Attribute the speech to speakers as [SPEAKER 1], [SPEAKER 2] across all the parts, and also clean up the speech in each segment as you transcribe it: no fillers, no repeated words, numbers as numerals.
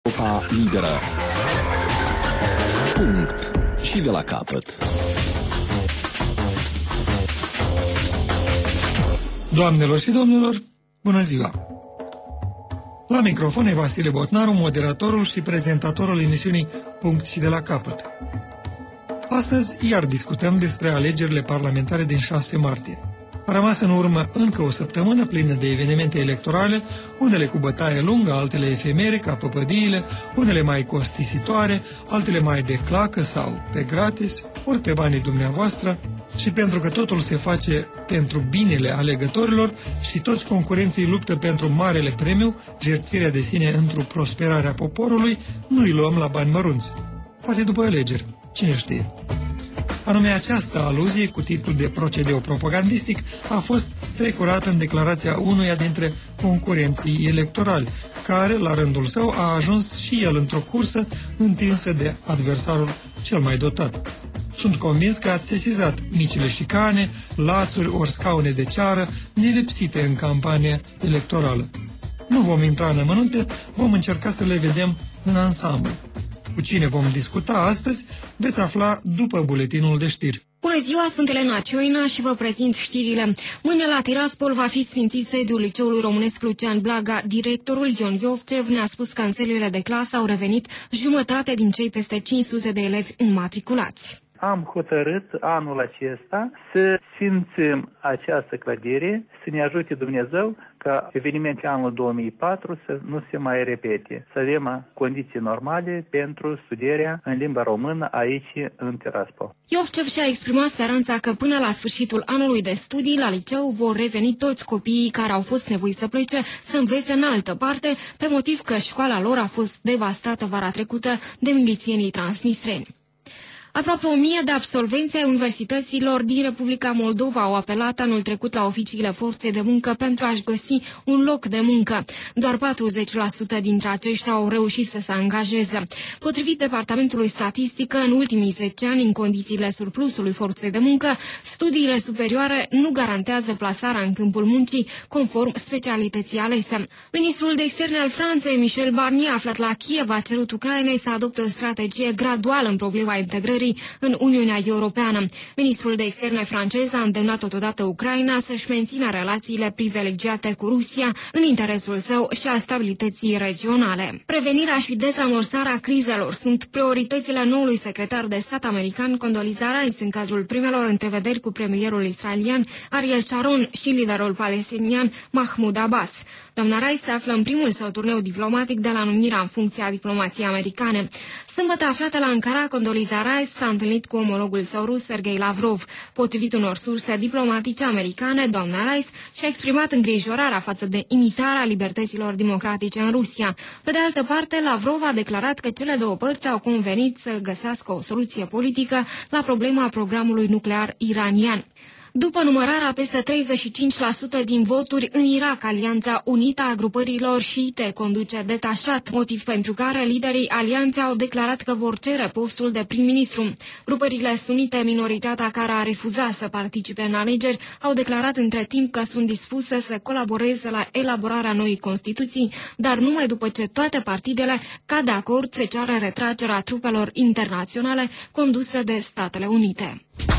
[SPEAKER 1] Europa liberă. Punct. Și de la capăt.
[SPEAKER 2] Doamnelor și domnilor, bună ziua! La microfon e Vasile Botnaru, moderatorul și prezentatorul emisiunii Punct și de la capăt. Astăzi iar discutăm despre alegerile parlamentare din 6 martie. A rămas în urmă încă o săptămână plină de evenimente electorale, unele cu bătaie lungă, altele efemere, ca păpădiile, unele mai costisitoare, altele mai de clacă sau pe gratis, ori pe banii dumneavoastră, și pentru că totul se face pentru binele alegătorilor și toți concurenții luptă pentru marele premiu, jertfirea de sine într-o prosperare a poporului, nu îi luăm la bani mărunți. Poate după alegeri, cine știe. Anume această aluzie cu titlul de procedeu propagandistic a fost strecurată în declarația unuia dintre concurenții electorali, care, la rândul său, a ajuns și el într-o cursă întinsă de adversarul cel mai dotat. Sunt convins că ați sesizat micile șicane, lațuri ori scaune de ceară nelipsite în campania electorală. Nu vom intra în amănunte, vom încerca să le vedem în ansamblu. Cu cine vom discuta astăzi, veți afla după buletinul de știri.
[SPEAKER 3] Bună ziua, sunt Elena Cioina și vă prezint știrile. Mâine la Tiraspol va fi sfințit sediul Liceului Românesc Lucian Blaga. Directorul Ion Iovcev ne-a spus că în sălile de clasă au revenit jumătate din cei peste 500 de elevi înmatriculați.
[SPEAKER 4] Am hotărât anul acesta să sfințim această clădire, să ne ajute Dumnezeu ca evenimentele anului 2004 să nu se mai repete, să avem condiții normale pentru studierea în limba română aici în Tiraspol.
[SPEAKER 3] Iovcev și-a exprimat speranța că până la sfârșitul anului de studii la liceu vor reveni toți copiii care au fost nevoiți să plece să învețe în altă parte, pe motiv că școala lor a fost devastată vara trecută de milițienii transnistreni. Aproape 1000 de absolvenți ai universităților din Republica Moldova au apelat anul trecut la oficiile forței de muncă pentru a-și găsi un loc de muncă. Doar 40% dintre aceștia au reușit să se angajeze. Potrivit Departamentului Statistică, în ultimii 10 ani, în condițiile surplusului forței de muncă, studiile superioare nu garantează plasarea în câmpul muncii conform specialității alese. Ministrul de Externe al Franței, Michel Barnier, aflat la Kiev, a cerut Ucrainei să adopte o strategie graduală în problema integrării în Uniunea Europeană. Ministrul de Externe francez a îndemnat totodată Ucraina să-și mențină relațiile privilegiate cu Rusia în interesul său și a stabilității regionale. Prevenirea și dezamorsarea crizelor sunt prioritățile noului secretar de stat american Condoleezza Rice în cadrul primelor întrevederi cu premierul israelian Ariel Sharon și liderul palestinian Mahmoud Abbas. Doamna Rice se află în primul său turneu diplomatic de la numirea în funcția diplomației americane. Sâmbătă aflată la Ankara, Condoleezza Rice s-a întâlnit cu omologul său rus, Sergei Lavrov. Potrivit unor surse diplomatice americane, doamna Rice și-a exprimat îngrijorarea față de imitarea libertăților democratice în Rusia. Pe de altă parte, Lavrov a declarat că cele două părți au convenit să găsească o soluție politică la problema programului nuclear iranian. După numărarea peste 35% din voturi în Irak, Alianța Unită a Grupărilor Șiite conduce detașat, motiv pentru care liderii alianței au declarat că vor cere postul de prim-ministru. Grupările sunite, minoritatea care a refuzat să participe în alegeri, au declarat între timp că sunt dispuse să colaboreze la elaborarea noii Constituții, dar numai după ce toate partidele cad de acord să ceară retragerea trupelor internaționale conduse de Statele Unite.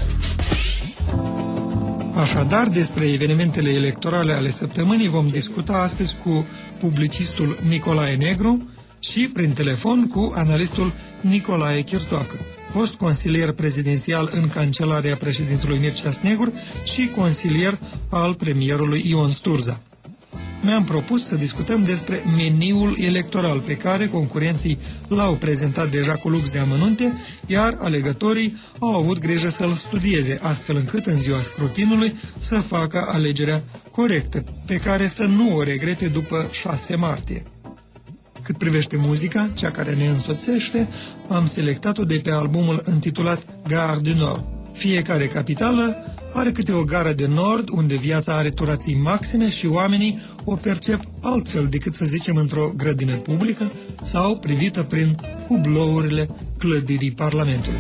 [SPEAKER 2] Așadar, despre evenimentele electorale ale săptămânii vom discuta astăzi cu publicistul Nicolae Negru și, prin telefon, cu analistul Nicolae Chirtoacă, fost consilier prezidențial în Cancelarea președintelui Mircea Snegur și consilier al premierului Ion Sturza. Mi-am propus să discutăm despre meniul electoral pe care concurenții l-au prezentat deja cu lux de amănunte, iar alegătorii au avut grijă să-l studieze, astfel încât în ziua scrutinului să facă alegerea corectă, pe care să nu o regrete după 6 martie. Cât privește muzica, cea care ne însoțește, am selectat-o de pe albumul intitulat Gare du Nord. Fiecare capitală are câte o gară de nord unde viața are turații maxime și oamenii o percep altfel decât, să zicem, într-o grădină publică sau privită prin hublourile clădirii Parlamentului.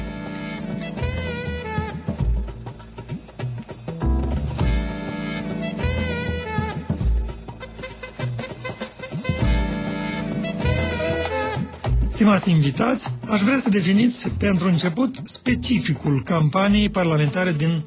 [SPEAKER 2] Stimați invitați, aș vrea să definiți pentru început specificul campaniei parlamentare din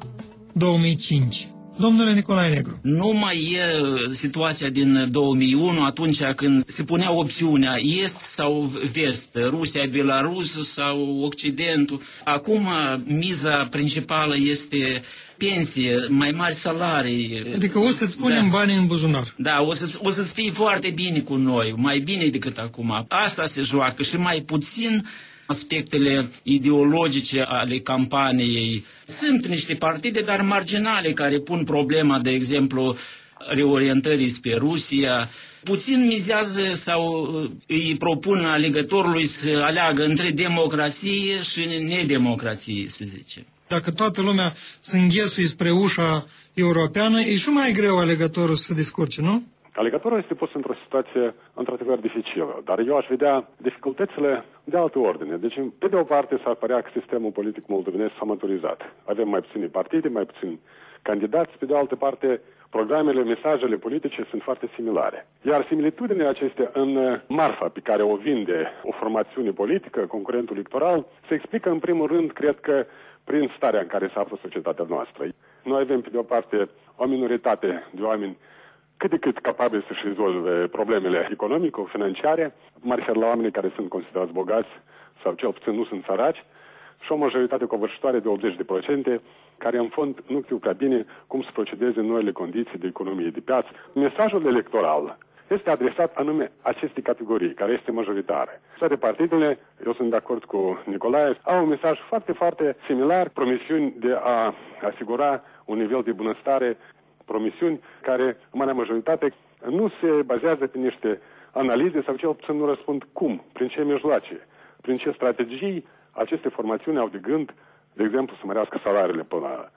[SPEAKER 2] 2005. Domnule Nicolae Negru.
[SPEAKER 1] Nu mai e situația din 2001, atunci când se punea opțiunea est sau vest, Rusia, Belarus sau Occidentul. Acum miza principală este pensie, mai mari salarii.
[SPEAKER 2] Adică o să-ți punem bani în buzunar.
[SPEAKER 1] Da, o să-ți fie foarte bine cu noi, mai bine decât acum. Asta se joacă și mai puțin aspectele ideologice ale campaniei. Sunt niște partide, dar marginale, care pun problema, de exemplu, reorientării spre Rusia. Puțin mizează sau îi propun alegătorului să aleagă între democrație și nedemocrație, să zicem.
[SPEAKER 2] Dacă toată lumea se înghesuie spre ușa europeană, e și mai greu alegătorul să se descurce, nu?
[SPEAKER 5] Alegătorul este pus într-o situație într-adevăr dificilă, dar eu aș vedea dificultățile de altă ordine. Deci, pe de o parte, s-ar părea că sistemul politic moldovenesc s-a maturizat. Avem mai puține partide, mai puțini candidați, pe de altă parte, programele, mesajele politice sunt foarte similare. Iar similitudinile acestea în marfa pe care o vinde o formațiune politică, concurentul electoral, se explică în primul rând, cred că, prin starea în care se află societatea noastră. Noi avem, pe de o parte, o minoritate de oameni cât de cât capabili să-și rezolve problemele economico-financiare, mă refer la oamenii care sunt considerați bogați sau cel puțin nu sunt săraci, și o majoritate covârșitoare de 80%, care în fond nu știu prea bine cum să procedeze în noile condiții de economie de piață. Mesajul electoral este adresat anume acestei categorii, care este majoritară. Toate partidele, eu sunt de acord cu Nicolae, au un mesaj foarte, foarte similar, promisiuni de a asigura un nivel de bunăstare, promisiuni care, în marea majoritate, nu se bazează pe niște analize sau cel puțin nu răspund cum, prin ce mijloace, prin ce strategii aceste formațiuni au de gând, de exemplu, să mărească salariile până la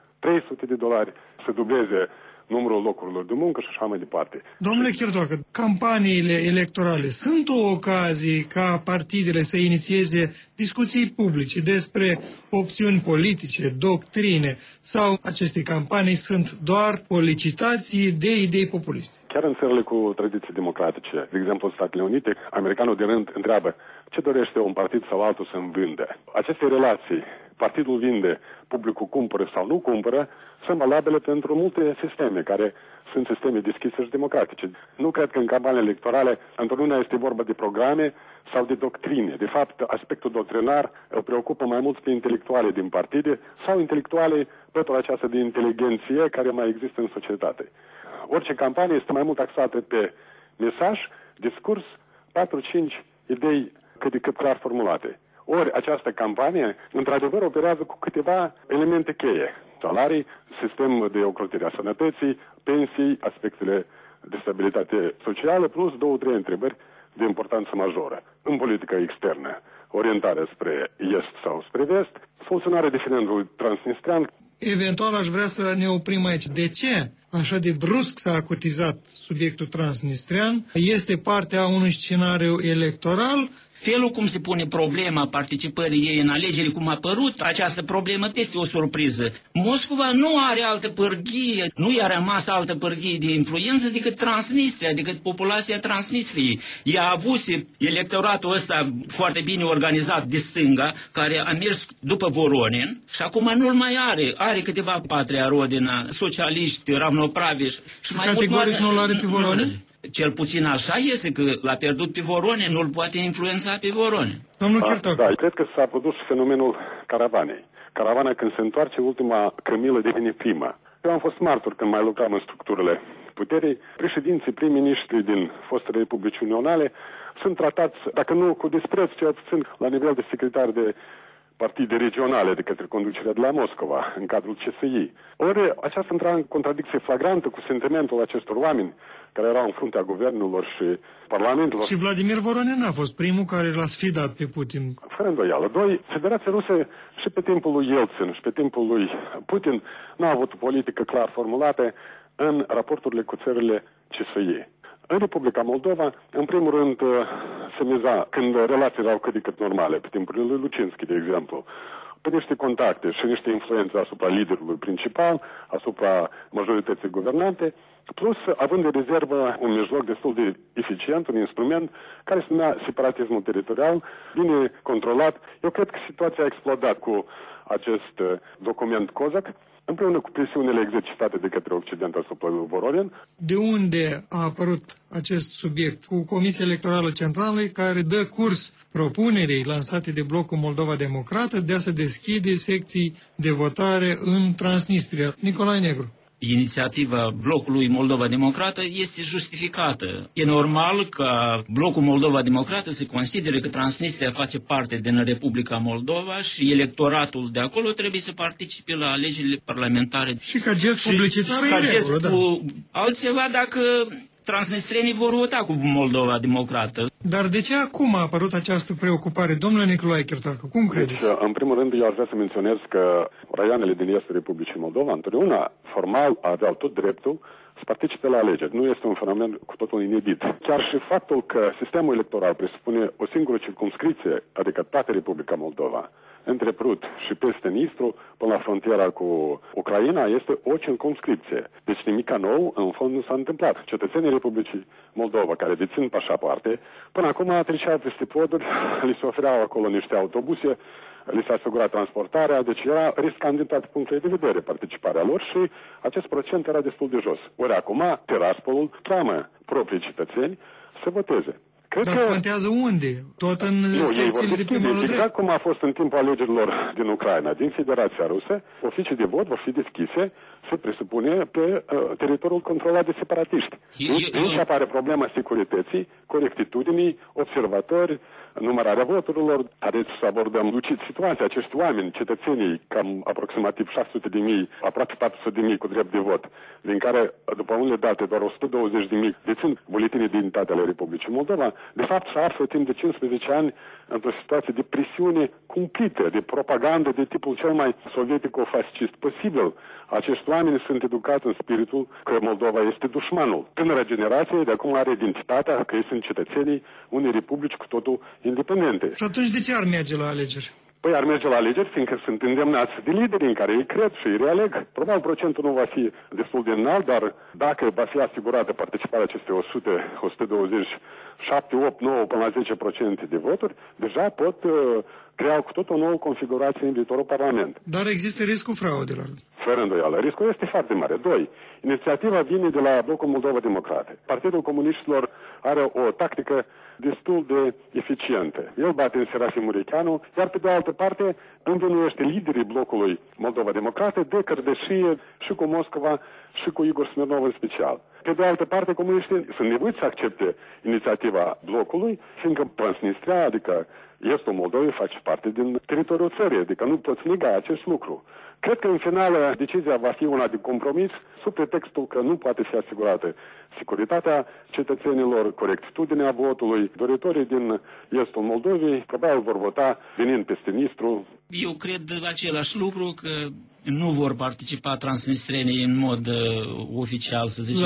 [SPEAKER 5] $300, să dubleze numărul locurilor de muncă și așa mai departe.
[SPEAKER 2] Domnule Chirtoacă, campaniile electorale sunt o ocazie ca partidele să inițieze discuții publice despre opțiuni politice, doctrine, sau aceste campanii sunt doar o licitație de idei populiste?
[SPEAKER 5] Chiar în țările cu tradiții democratice, de exemplu în Statele Unite, americanul de rând întreabă ce dorește un partid sau altul să-mi vândă. Aceste relații, partidul vinde, publicul cumpără sau nu cumpără, sunt valabile pentru multe sisteme care sunt sisteme deschise și democratice. Nu cred că în campaniile electorale întotdeauna este vorba de programe sau de doctrine. De fapt, aspectul doctrinar îl preocupă mai mult pe intelectuale din partide sau intelectuale pentru această de inteligenție care mai există în societate. Orice campanie este mai mult axată pe mesaj, discurs, 4-5 idei cât de cât clar formulate. Ori această campanie, într-adevăr, operează cu câteva elemente cheie. Salarii, sistem de ocrotire a sănătății, pensii, aspectele de stabilitate socială, plus 2-3 întrebări de importanță majoră. În politică externă, orientarea spre est sau spre vest, soluționarea diferendului transnistrean.
[SPEAKER 2] Eventual aș vrea să ne oprim aici. De ce așa de brusc s-a acutizat subiectul transnistrean? Este parte a unui scenariu electoral?
[SPEAKER 1] Felul cum se pune problema participării ei în alegeri, cum a apărut această problemă, este o surpriză. Moscova nu are altă pârghie, nu i-a rămas altă pârghie de influență decât Transnistria, decât populația Transnistriei. Ea a avut electoratul ăsta foarte bine organizat de stânga, care a mers după Voronin și acum nu-l mai are. Are câteva patria Rodina, socialiști, ravnopraviși. Și mai
[SPEAKER 2] categoric nu-l are pe Voronin?
[SPEAKER 1] Cel puțin așa este, că l-a pierdut pe Voronin, nu-l poate influența pe Voronin.
[SPEAKER 2] Domnul Chirtoacă.
[SPEAKER 5] Da, cred că s-a produs fenomenul caravanei. Caravana, când se întoarce, ultima cămilă devine prima. Eu am fost martor când mai lucram în structurile puterii. Președinții, prim-ministri din fostele republici unionale sunt tratați, dacă nu cu dispreț, cel puțin la nivel de secretar de partide regionale de către conducerea de la Moscova, în cadrul CSI. Ori aceasta intra în contradicție flagrantă cu sentimentul acestor oameni care erau în fruntea guvernelor și parlamentelor.
[SPEAKER 2] Și Vladimir Voronin a fost primul care l-a sfidat pe Putin.
[SPEAKER 5] Fără îndoială. Doi, Federația Rusă și pe timpul lui Yeltsin și pe timpul lui Putin n-a avut o politică clar formulată în raporturile cu țările CSI. În Republica Moldova, în primul rând, se miza, când relațiile erau cât de cât normale, pe timpul lui Lucinski, de exemplu, pe niște contacte și niște influențe asupra liderului principal, asupra majorității guvernante, plus având de rezervă un mijloc destul de eficient, un instrument care se numea separatismul teritorial, bine controlat. Eu cred că situația a explodat cu acest document COSAC, împreună cu presiunile exercitate de către Occident asupra lui Voronin.
[SPEAKER 2] De unde a apărut acest subiect? Cu Comisia Electorală Centrală, care dă curs propunerii lansate de Blocul Moldova Democrată de a se deschide secții de votare în Transnistria. Nicolae Negru.
[SPEAKER 1] Inițiativa Blocului Moldova Democrată este justificată. E normal ca Blocul Moldova Democrată să considere că Transnistria face parte din Republica Moldova și electoratul de acolo trebuie să participe la alegerile parlamentare.
[SPEAKER 2] Și ca gest publicitar
[SPEAKER 1] și ca gest altceva dacă transnistrenii vor vota cu Moldova Democrată.
[SPEAKER 2] Dar de ce acum a apărut această preocupare? Domnule Nicolae Chirtoacă, cum credeți?
[SPEAKER 5] Deci, în primul rând, eu aș vrea să menționez că raioanele din estul Republicii Moldova întotdeauna formal aveau tot dreptul să participe la alegeri. Nu este un fenomen cu totul inedit. Chiar și faptul că sistemul electoral presupune o singură circumscripție, adică toată Republica Moldova, între Prut și peste Nistru, până la frontiera cu Ucraina, este o circumscripție. Deci nimica nou, în fond, nu s-a întâmplat. Cetățenii Republicii Moldova, care dețin pașapoarte, până acum treceau peste poduri, li se ofereau acolo niște autobuse, li s-a asigurat transportarea, deci era riscant din toate punctele de vedere participarea lor și acest procent era destul de jos. Ori acum, Tiraspolul cheamă proprii cetățeni să voteze.
[SPEAKER 2] Dar contează unde? Tot în secțiile de pe malul drept?
[SPEAKER 5] Exact cum a fost în timpul alegerilor din Ucraina, din Federația Rusă, oficii de vot vor fi deschise, se presupune, pe teritoriul controlat de separatiști. Aici apare problema securității, corectitudinii, observatori, numărarea voturilor. Haideți să abordăm lucid situația. Acești oameni, cetățenii, cam aproximativ 600.000, aproape 400.000 cu drept de vot, din care, după unele date, doar 120.000 dețin buletinii de identitate ale Republicii Moldova, de fapt se află timp de 15 ani într-o situație de presiune cumplită, de propagandă de tipul cel mai sovietico-fascist posibil. Acești oameni sunt educați în spiritul că Moldova este dușmanul. Tânăra generație de acum are identitatea că ei sunt cetățenii unei republici cu totul independente.
[SPEAKER 2] Și atunci de ce ar merge la alegeri?
[SPEAKER 5] Păi ar merge la alegeri, fiindcă sunt îndemnați de lideri în care ei cred și îi realeg. Probabil procentul nu va fi destul de înalt, dar dacă va fi asigurată participarea acestei 100, 120, 7, 8, 9 până la 10% de voturi, deja pot crea cu tot o nouă configurație în viitorul Parlament.
[SPEAKER 2] Dar există riscul fraudelor.
[SPEAKER 5] Fără îndoială. Riscul este foarte mare. 2. Inițiativa vine de la Blocul Moldova Democrată. Partidul Comuniștilor are o tactică destul de eficientă. El bate în Serafim Murecheanu, iar pe de altă parte învinuiește liderii Blocului Moldova Democrată de cărdășie și cu Moscova și cu Igor Smirnov în special. Pe de altă parte, comuniștii sunt nevoiți să accepte inițiativa Blocului, fiindcă Transnistria, adică estul Moldovei, face parte din teritoriul țării, adică nu poți nega acest lucru. Cred că în final decizia va fi una de compromis sub pretextul că nu poate fi asigurată securitatea cetățenilor, corectitudinea votului. Doritorii din estul Moldovei probabil vor vota venind peste Nistru.
[SPEAKER 1] Eu cred același lucru, că nu vor participa transnistrenii în mod oficial, să zicem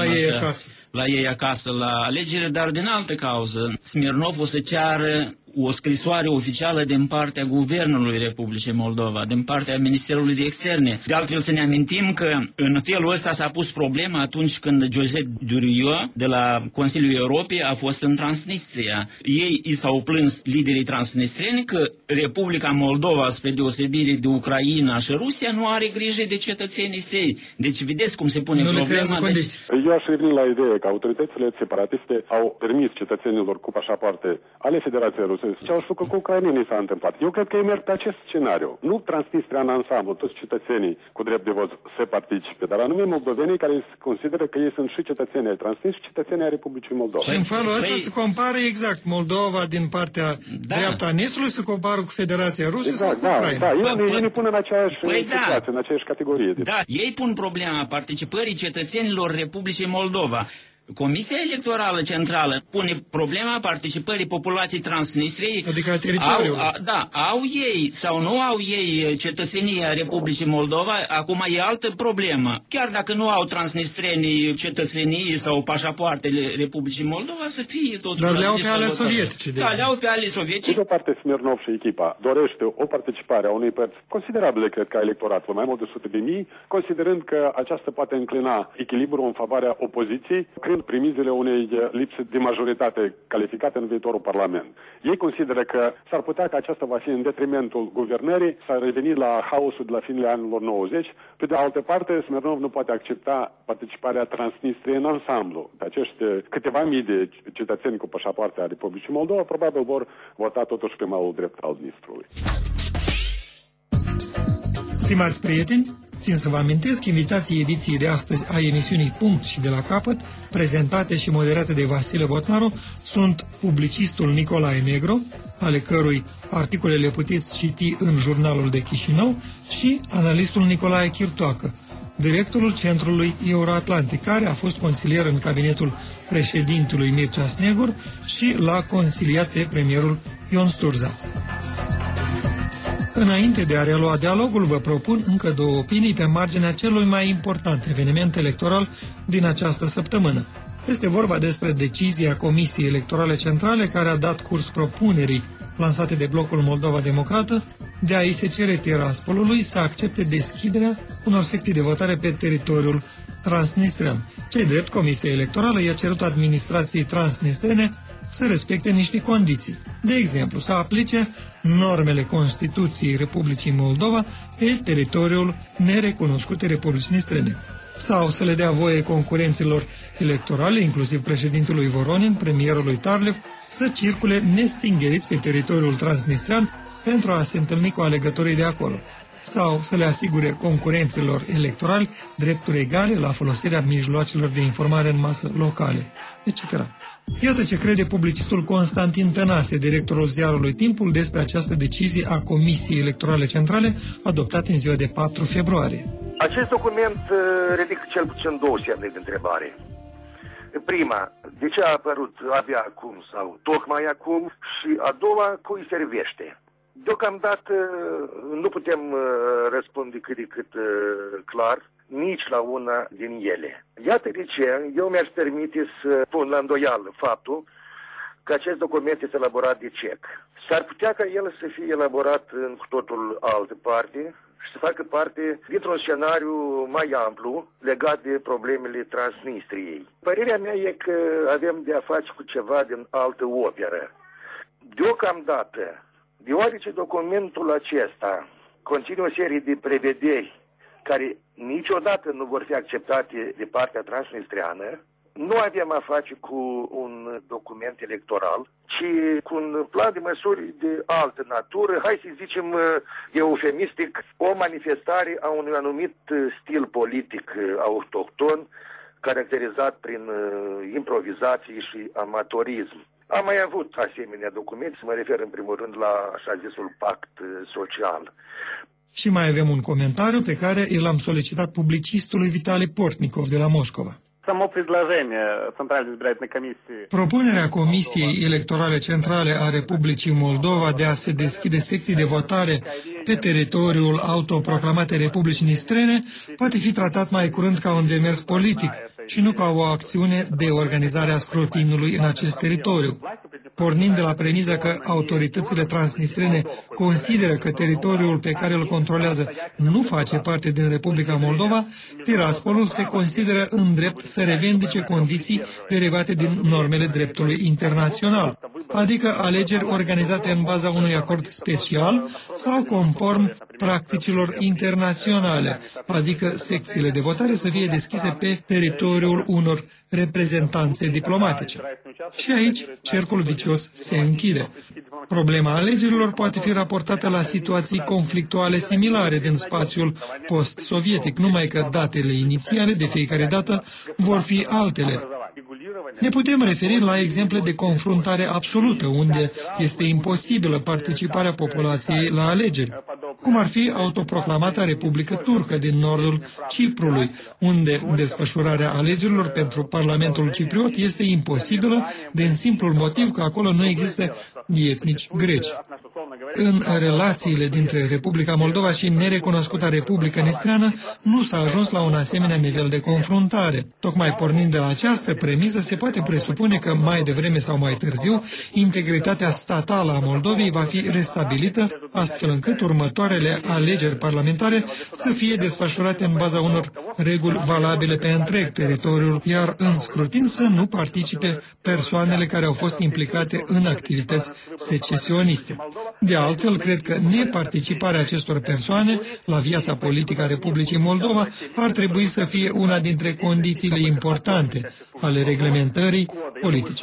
[SPEAKER 1] la ei acasă la alegeri, dar din altă cauză. Smirnov o să ceară o scrisoare oficială din partea Guvernului Republicii Moldova, din partea Ministerului de Externe. De altfel să ne amintim că în felul ăsta s-a pus problema atunci când Josep Durieu de la Consiliul Europei a fost în Transnistria. Ei i s-au plâns liderii transnistreni că Republica Moldova, spre deosebire de Ucraina și Rusia, nu are grijă de cetățenii săi. Deci vedeți cum se pune problema.
[SPEAKER 5] Eu aș reveni la ideea că autoritățile separatiste au permis cetățenilor cu pașapoarte ale Federației Ruse ce au făcut cu ucrainenii s-a întâmplat. Eu cred că ei merg pe acest scenariu. Nu Transnistria în ansamblu, toți cetățenii cu drept de vot se participe, dar anume moldovenii care consideră că ei sunt și cetățenii ai Transnistria și cetățenii ai Republicii Moldova.
[SPEAKER 2] Și în felul ăsta se compară exact Moldova din partea dreapta Nistului se compară cu Federația Rusă sau cu Ucraina.
[SPEAKER 5] Da, ei ne pun în aceeași situație, în aceeași categorie.
[SPEAKER 1] Da, ei pun problema participării cetățenilor Republicii Moldova. Comisia Electorală Centrală pune problema participării populației Transnistriei.
[SPEAKER 2] Adică a teritoriului.
[SPEAKER 1] Au ei sau nu au ei cetățenia Republicii Moldova, acum e altă problemă. Chiar dacă nu au transnistrenii cetățenii sau pașapoartele Republicii Moldova, să fie totuși...
[SPEAKER 2] Dar le-au pe ale sovietice.
[SPEAKER 1] Da, le-au pe ale sovietice.
[SPEAKER 5] Pe de o parte, Smirnov și echipa dorește o participare a unei părți considerabile, cred că, a electoratului, mai mult de 100.000, considerând că aceasta poate înclina echilibrul în favoarea opoziției, creând primizele unei lipse de majoritate calificată în viitorul Parlament. Ei consideră că s-ar putea că aceasta va fi în detrimentul guvernării, s-ar reveni la haosul de la finele anilor 90. Pe de altă parte, Smirnov nu poate accepta participarea Transnistriei în ansamblu. Acești câteva mii de cetățeni cu pașapoarte a Republicii Moldova probabil vor vota totuși pe malul drept al Nistrului.
[SPEAKER 2] Stimați prieteni, țin să vă amintesc invitații ediției de astăzi a emisiunii Punct și de la capăt, prezentate și moderate de Vasile Botnaru, sunt publicistul Nicolae Negru, ale cărui articole le puteți citi în Jurnalul de Chișinău, și analistul Nicolae Chirtoacă, directorul Centrului Euroatlantic, care a fost consilier în cabinetul președintelui Mircea Snegur și l-a consiliat pe premierul Ion Sturza. Înainte de a relua dialogul, vă propun încă două opinii pe marginea celui mai important eveniment electoral din această săptămână. Este vorba despre decizia Comisiei Electorale Centrale, care a dat curs propunerii lansate de Blocul Moldova Democrată de a-i se cere Tiraspolului să accepte deschiderea unor secții de votare pe teritoriul transnistrean. Cei drept, Comisia Electorală i-a cerut administrației transnistrene să respecte niște condiții. De exemplu, să aplice normele Constituției Republicii Moldova pe teritoriul nerecunoscute Republicii Nistrene, sau să le dea voie concurenților electorale, inclusiv președintelui Voronin, premierului Tarlev, să circule nestingheriți pe teritoriul transnistrean pentru a se întâlni cu alegătorii de acolo, sau să le asigure concurenților electorali drepturi egale la folosirea mijloacelor de informare în masă locale, etc. Iată ce crede publicistul Constantin Tănase, directorul ziarului Timpul, despre această decizie a Comisiei Electorale Centrale, adoptată în ziua de 4 februarie.
[SPEAKER 6] Acest document ridică cel puțin două semne de întrebare. Prima, de ce a apărut abia acum sau tocmai acum? Și a doua, cui servește? Deocamdată nu putem răspunde cât de cât clar nici la una din ele. Iată de ce eu mi-aș permite să pun la îndoială faptul că acest document este elaborat de CEC. S-ar putea ca el să fie elaborat în cu totul altă parte și să facă parte dintr-un scenariu mai amplu legat de problemele Transnistriei. Părerea mea e că avem de a face cu ceva din altă operă. Deocamdată, deoarece documentul acesta conține o serie de prevederi care niciodată nu vor fi acceptate de partea transnistreană, nu avem a face cu un document electoral, ci cu un plan de măsuri de altă natură, hai să zicem eufemistic, o manifestare a unui anumit stil politic autohton, caracterizat prin improvizații și amatorism. Am mai avut asemenea documente, mă refer în primul rând la așa zisul pact social.
[SPEAKER 2] Și mai avem un comentariu pe care l-am solicitat publicistului Vitali Portnikov de la Moscova. Propunerea Comisiei Electorale Centrale a Republicii Moldova de a se deschide secții de votare pe teritoriul autoproclamatei Republicii Nistrene poate fi tratat mai curând ca un demers politic și nu ca o acțiune de organizare a scrutinului în acest teritoriu. Pornind de la premiza că autoritățile transnistrene consideră că teritoriul pe care îl controlează nu face parte din Republica Moldova, Tiraspolul se consideră în drept să revendice condiții derivate din normele dreptului internațional, adică alegeri organizate în baza unui acord special sau conform practicilor internaționale, adică secțiile de votare să fie deschise pe teritoriul unor reprezentanțe diplomatice. Și aici cercul vicios se închide. Problema alegerilor poate fi raportată la situații conflictuale similare din spațiul post-sovietic, numai că datele inițiale de fiecare dată vor fi altele. Ne putem referi la exemple de confruntare absolută, unde este imposibilă participarea populației la alegeri, cum ar fi autoproclamata Republică Turcă din nordul Ciprului, unde desfășurarea alegerilor pentru Parlamentul Cipriot este imposibilă din simplul motiv că acolo nu există etnici greci. În relațiile dintre Republica Moldova și nerecunoscuta Republică Nistreană nu s-a ajuns la un asemenea nivel de confruntare. Tocmai pornind de la această premisă, se poate presupune că mai devreme sau mai târziu, integritatea statală a Moldovei va fi restabilită, astfel încât următoarele alegeri parlamentare să fie desfășurate în baza unor reguli valabile pe întreg teritoriul, iar în scrutin să nu participe persoanele care au fost implicate în activități secesioniste. De altfel, cred că neparticiparea acestor persoane la viața politică a Republicii Moldova ar trebui să fie una dintre condițiile importante ale reglementării politice.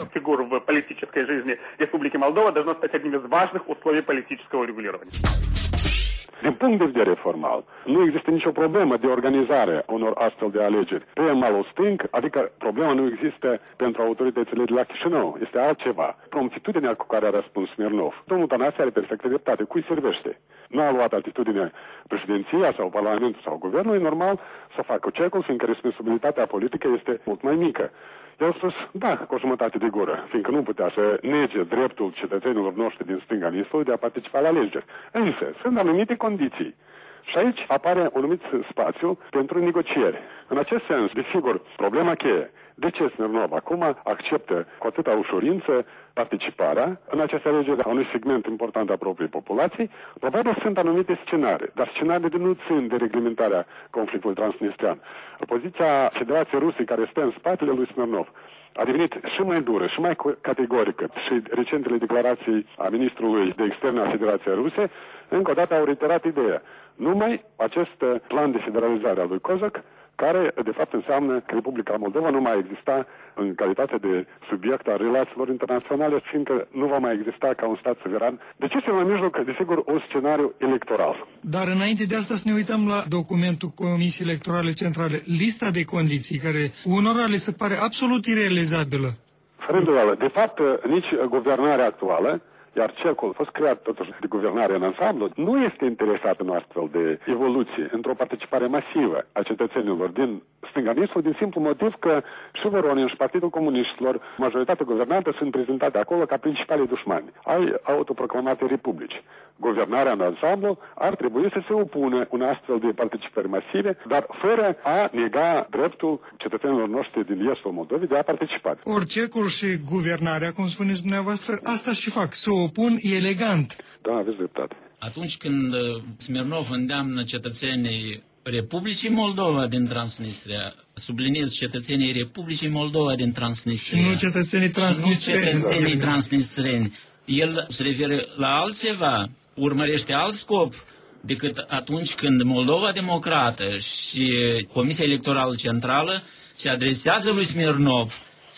[SPEAKER 5] Din punct de vedere formal, nu există nicio problemă de organizare a unor astfel de alegeri pe malul stâng, adică problema nu există pentru autoritățile de la Chișinău. Este altceva. Promptitudinea cu care a răspuns Smirnov. Domnul Tănase are perfectă dreptate. Cui servește? Nu a luat atitudinea președinția sau Parlamentul sau Guvernul, e normal să facă cercul, fiindcă responsabilitatea politică este mult mai mică. El a spus, da, cu o jumătate de gură, fiindcă nu putea să nege dreptul cetățenilor noștri din stânga Nistrului de a participa la alegeri. Însă, sunt anumite condiții. Și aici apare un anumit spațiu pentru negocieri. În acest sens, desigur, problema cheie. De ce Smirnov acum acceptă cu atâta ușurință participarea în aceste alegeri a unui segment important a propriei populații? Probabil sunt anumite scenarii, dar scenariile nu țin de reglementarea conflictului transnistrian. Poziția Federației Rusiei care stă în spatele lui Smirnov a devenit și mai dură, și mai categorică. Și recentele declarații a ministrului de externe a Federației Ruse încă o dată au reiterat ideea. Numai acest plan de federalizare al lui Kozak, care de fapt înseamnă că Republica Moldova nu mai exista în calitate de subiect al relațiilor internaționale, fiindcă nu va mai exista ca un stat suveran. Deci este la mijloc, desigur, un scenariu electoral. Dar înainte de asta să ne uităm la documentul Comisiei Electorale Centrale, lista de condiții care unora le se pare absolut irealizabilă. Fără îndoială. De fapt, nici guvernarea actuală, iar cercul a fost creat totuși de guvernare în ansamblu, nu este interesat în astfel de evoluție, într-o participare masivă a cetățenilor din stânganismul, din simplu motiv că și Voronin și Partidul Comuniștilor, majoritatea guvernantă, sunt prezentate acolo ca principalii dușmani ai autoproclamate republici. Guvernarea în ansamblu ar trebui să se opună un astfel de participări masive, dar fără a nega dreptul cetățenilor noștri din estul Moldovei de a participa. Ori cercul și guvernarea, cum spuneți dumneavoastră, asta și fac, să o opun elegant. Da, aveți dreptate.
[SPEAKER 1] Atunci când Smirnov îndeamnă cetățenii Republicii Moldova din Transnistria, subliniez cetățenii Republicii Moldova din Transnistria.
[SPEAKER 2] Și nu cetățenii transnistreni.
[SPEAKER 1] Nu cetățenii transnistreni. El se referă la altceva, urmărește alt scop decât atunci când Moldova Democrată și Comisia Electorală Centrală se adresează lui Smirnov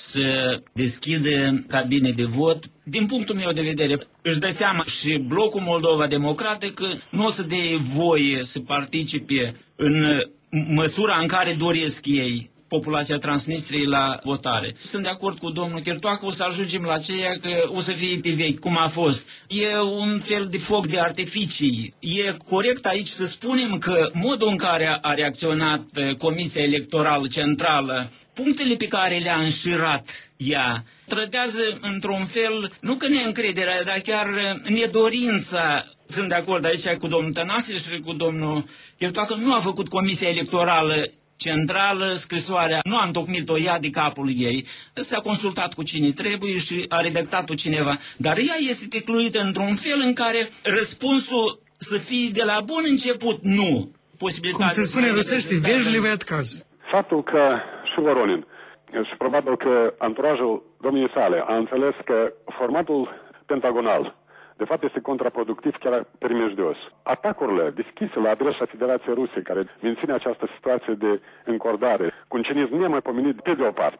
[SPEAKER 1] să deschidă cabine de vot. Din punctul meu de vedere, își dă seama și blocul Moldova Democrată că nu o să dea voie să participe în măsura în care doresc ei populația Transnistriei la votare. Sunt de acord cu domnul Chertoacă, o să ajungem la aceea că o să fie pe vechi, cum a fost. E un fel de foc de artificii. E corect aici să spunem că modul în care a reacționat Comisia Electorală Centrală, punctele pe care le-a înșirat ea, trădează într-un fel, nu că neîncrederea, dar chiar nedorința. Sunt de acord aici cu domnul Tănase și cu domnul Chertoacă, nu a făcut Comisia Electorală Centrală scrisoarea, nu a întocmit-o ea de capul ei, s-a consultat cu cine trebuie și a redactat-o cineva, dar ea este tecluită într-un fel în care răspunsul să fie de la bun început, nu. Posibilitatea.
[SPEAKER 2] Cum se spune rusește, vejlive отказ.
[SPEAKER 5] Faptul că și Voronin și probabil că anturajul domniei sale a înțeles că formatul pentagonal de fapt este contraproductiv, chiar primejdios. Atacurile deschise la adresa Federației Rusiei, care menține această situație de încordare, cu un cinism nemaipomenit pe de o parte,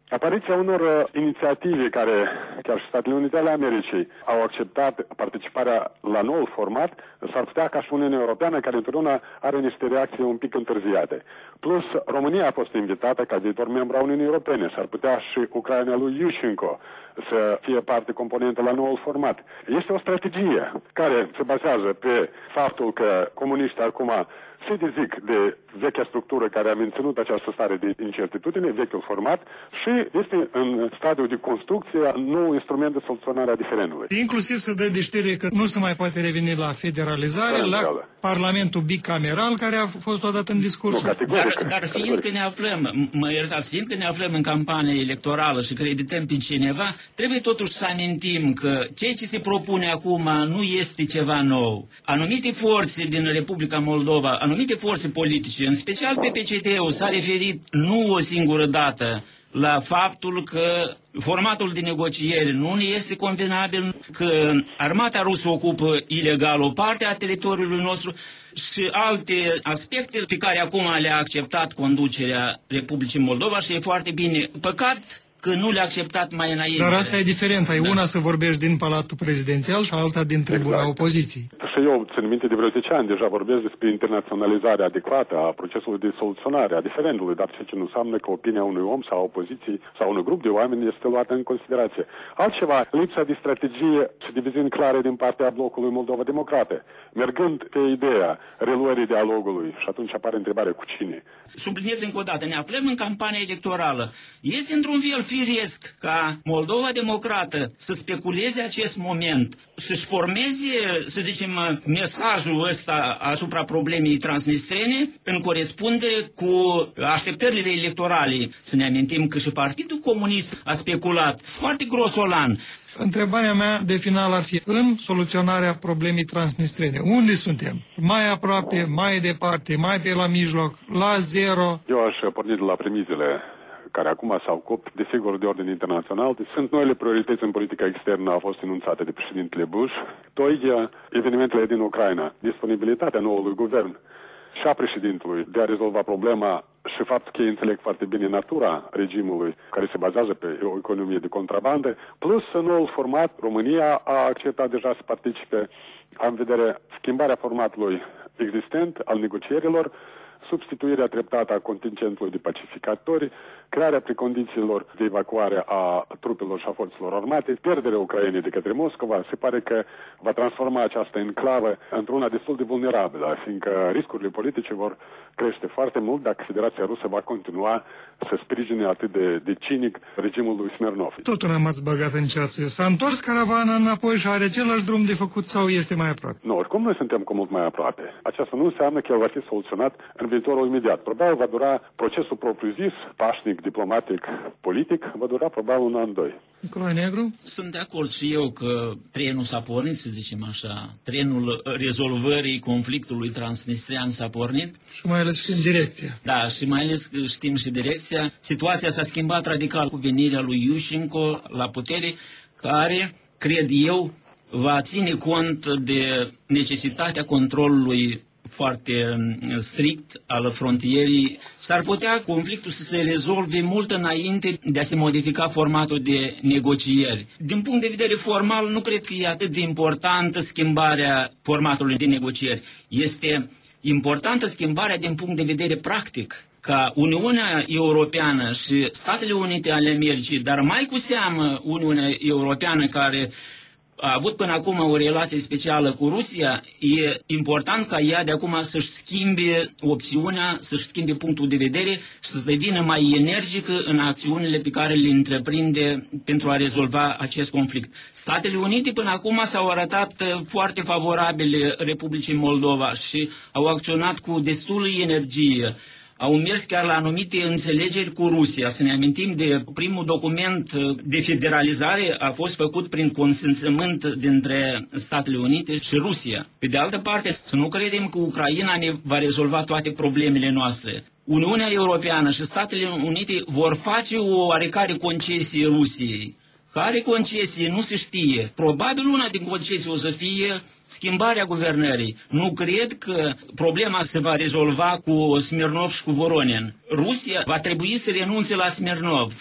[SPEAKER 5] Apariția unor inițiative care, chiar și Statele Unite ale Americii, au acceptat participarea la noul format, s-ar putea ca și Uniunea Europeană, care întotdeauna are niște reacții un pic întârziate. Plus, România a fost invitată ca viitor membru a Uniunii Europene. S-ar putea și Ucraina lui Yushchenko să fie parte componentă la noul format. Este o strategie care se bazează pe faptul că comuniștii acum se dezic de vechea structură care a menținut această stare de incertitudine, vechiul format, și este în stadiul de construcție nou instrument de soluționare a diferendului.
[SPEAKER 2] Inclusiv se dă de știre că nu se mai poate reveni la federalizare, la Parlamentul bicameral, care a fost odată în discurs.
[SPEAKER 1] Dar fiindcă ne aflăm, fiindcă ne aflăm în campanie electorală și credităm pe cineva, trebuie totuși să amintim că ceea ce se propune acum nu este ceva nou. Anumite forțe din Republica Moldova, anumite forțe politice, în special PPCT-ul, s-a referit nu o singură dată la faptul că formatul de negociere nu este convenabil, că armata rusă ocupă ilegal o parte a teritoriului nostru și alte aspecte pe care acum le-a acceptat conducerea Republicii Moldova și e foarte bine. Păcat că nu le-a acceptat mai înainte.
[SPEAKER 2] Dar asta e diferența. E una să vorbești din Palatul Prezidențial și alta din tribuna opoziției.
[SPEAKER 5] Și eu țin minte de vreo 10 ani deja vorbesc despre internaționalizarea adecvată a procesului de soluționare a diferendului, dar ceea ce nu înseamnă că opinia unui om sau opoziției sau unui grup de oameni este luată în considerație. Altceva, lipsa de strategie și de viziuni clare din partea blocului Moldova Democrate, mergând pe ideea reluării dialogului, și atunci apare întrebarea cu cine.
[SPEAKER 1] Subliniez încă o dată, ne aflăm în campanie electorală. Este într-un fel firesc ca Moldova Democrată să speculeze acest moment, să-și formeze, să zicem, mesajul ăsta asupra problemei transnistrene în corespundere cu așteptările electorale. Să ne amintim că și Partidul Comunist a speculat foarte grosolan.
[SPEAKER 2] Întrebarea mea de final ar fi, în soluționarea problemei transnistrene, unde suntem? Mai aproape, mai departe, mai pe la mijloc, la zero?
[SPEAKER 5] Eu aș porni de la premizele care acum s-au copt, desigur, de ordine internațional. Sunt noile priorități în politica externă, au fost enunțate de președintele Bush. Doi, evenimentele din Ucraina, disponibilitatea noului guvern și a președintelui de a rezolva problema și faptul că ei înțeleg foarte bine natura regimului care se bazează pe o economie de contrabandă, plus noul format, România a acceptat deja să participe, am în vedere schimbarea formatului existent al negocierilor, substituirea treptată a contingentului de pacificatori, crearea precondițiilor de evacuare a trupelor și a forțelor armate, pierderea Ucrainei de către Moscova, se pare că va transforma această enclavă într-una destul de vulnerabilă, fiindcă riscurile politice vor crește foarte mult dacă Federația Rusă va continua să sprijine atât de cinic regimul lui Smirnov.
[SPEAKER 2] Totul n-am băgat în ceață. S-a întors caravana înapoi și are același drum de făcut sau este mai aproape?
[SPEAKER 5] Nu, oricum noi suntem cu mult mai aproape. Aceasta nu înseamnă că el va fi soluționat în viitorul imediat. Probabil va dura procesul propriu-zis, pașnic, diplomatic, politic, va dura probabil un an, doi.
[SPEAKER 2] Nicolae Negru?
[SPEAKER 1] Sunt de acord și eu că trenul s-a pornit, să zicem așa. Trenul rezolvării conflictului transnistrian s-a pornit.
[SPEAKER 2] Și mai ales știm direcția.
[SPEAKER 1] Da, și mai ales știm și direcția. Situația s-a schimbat radical cu venirea lui Yushchenko la putere, care, cred eu, va ține cont de necesitatea controlului foarte strict al frontierii. S-ar putea conflictul să se rezolve mult înainte de a se modifica formatul de negocieri. Din punct de vedere formal, nu cred că e atât de importantă schimbarea formatului de negocieri. Este importantă schimbarea din punct de vedere practic, ca Uniunea Europeană și Statele Unite ale Americii, dar mai cu seamă Uniunea Europeană, care a avut până acum o relație specială cu Rusia, e important ca ea de acum să-și schimbe opțiunea, să-și schimbe punctul de vedere și să devină mai energică în acțiunile pe care le întreprinde pentru a rezolva acest conflict. Statele Unite până acum s-au arătat foarte favorabile Republicii Moldova și au acționat cu destulă energie. Au mers chiar la anumite înțelegeri cu Rusia. Să ne amintim de primul document de federalizare a fost făcut prin consimțământ dintre Statele Unite și Rusia. Pe de altă parte, să nu credem că Ucraina ne va rezolva toate problemele noastre. Uniunea Europeană și Statele Unite vor face o oarecare concesie Rusiei. Care concesie nu se știe. Probabil una din concesii o să fie schimbarea guvernării. Nu cred că problema se va rezolva cu Smirnov și cu Voronin. Rusia va trebui să renunțe la Smirnov.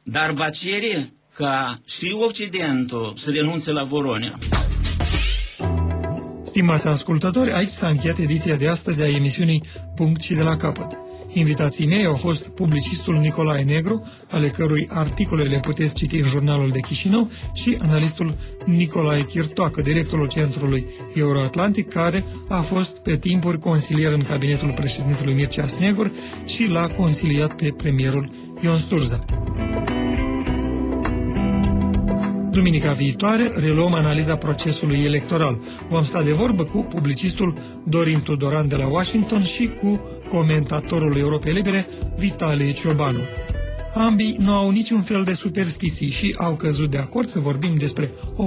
[SPEAKER 1] dar va cere ca și Occidentul să renunțe la Voronia.
[SPEAKER 2] Stimați ascultători, aici s-a încheiat ediția de astăzi a emisiunii Punct și de la capăt. Invitații mei au fost publicistul Nicolae Negru, ale cărui articole le puteți citi în Jurnalul de Chișinău, și analistul Nicolae Chirtoacă, directorul Centrului Euroatlantic, care a fost pe timpuri consilier în cabinetul președintelui Mircea Snegur și l-a consiliat pe premierul Ion Sturza. Duminica viitoare reluăm analiza procesului electoral. Vom sta de vorbă cu publicistul Dorin Tudoran de la Washington și cu comentatorul Europei Libere Vitalie Ciobanu. Ambii nu au niciun fel de superstiții și au căzut de acord să vorbim despre